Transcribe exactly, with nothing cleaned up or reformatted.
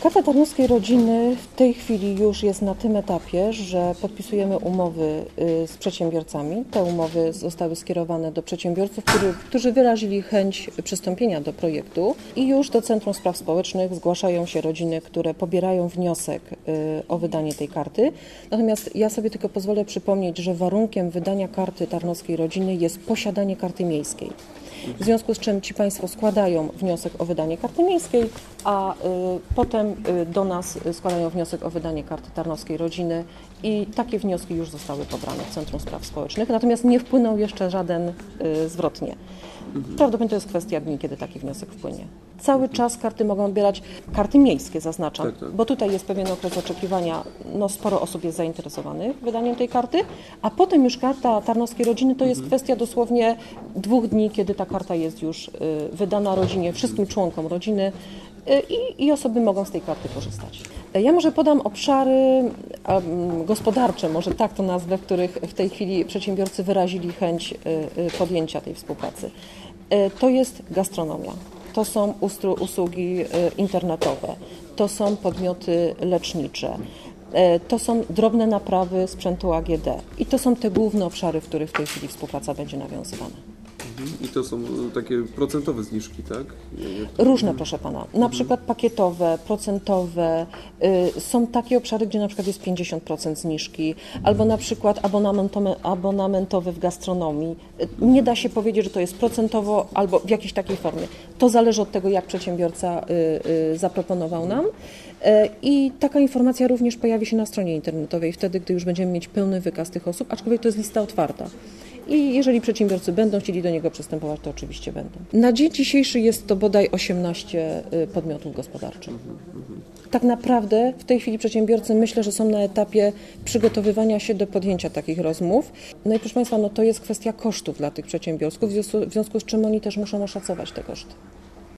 Karta Tarnowskiej Rodziny w tej chwili już jest na tym etapie, że podpisujemy umowy z przedsiębiorcami. Te umowy zostały skierowane do przedsiębiorców, którzy, którzy wyrazili chęć przystąpienia do projektu i już do Centrum Spraw Społecznych zgłaszają się rodziny, które pobierają wniosek o wydanie tej karty. Natomiast ja sobie tylko pozwolę przypomnieć, że warunkiem wydania Karty Tarnowskiej Rodziny jest posiadanie karty miejskiej. W związku z czym ci Państwo składają wniosek o wydanie karty miejskiej, a y, potem y, do nas składają wniosek o wydanie karty Tarnowskiej Rodziny i takie wnioski już zostały pobrane w Centrum Spraw Społecznych, natomiast nie wpłynął jeszcze żaden y, zwrotnie. Prawdopodobnie to jest kwestia dni, kiedy taki wniosek wpłynie. Cały czas karty mogą odbierać, karty miejskie zaznaczam, tak, tak. bo tutaj jest pewien okres oczekiwania, no sporo osób jest zainteresowanych wydaniem tej karty, a potem już karta Tarnowskiej Rodziny to jest mhm. kwestia dosłownie dwóch dni, kiedy ta karta jest już y, wydana rodzinie, wszystkim członkom rodziny y, i, i osoby mogą z tej karty korzystać. Ja może podam obszary um, gospodarcze, może tak to nazwę, w których w tej chwili przedsiębiorcy wyrazili chęć y, y, podjęcia tej współpracy. Y, to jest gastronomia. To są usługi internetowe, to są podmioty lecznicze, to są drobne naprawy sprzętu A G D i to są te główne obszary, w których w tej chwili współpraca będzie nawiązywana. I to są takie procentowe zniżki, tak? Różne, proszę Pana. Na przykład pakietowe, procentowe. Y, są takie obszary, gdzie na przykład jest pięćdziesiąt procent zniżki, albo na przykład abonamentowe, abonamentowe w gastronomii. Y, nie da się powiedzieć, że to jest procentowo albo w jakiejś takiej formie. To zależy od tego, jak przedsiębiorca y, y, zaproponował nam. Y, I taka informacja również pojawi się na stronie internetowej wtedy, gdy już będziemy mieć pełny wykaz tych osób, aczkolwiek to jest lista otwarta. I jeżeli przedsiębiorcy będą chcieli do niego przystępować, to oczywiście będą. Na dzień dzisiejszy jest to bodaj osiemnaście podmiotów gospodarczych. Tak naprawdę w tej chwili przedsiębiorcy myślę, że są na etapie przygotowywania się do podjęcia takich rozmów. No i proszę Państwa, no to jest kwestia kosztów dla tych przedsiębiorców, w związku, w związku z czym oni też muszą oszacować te koszty.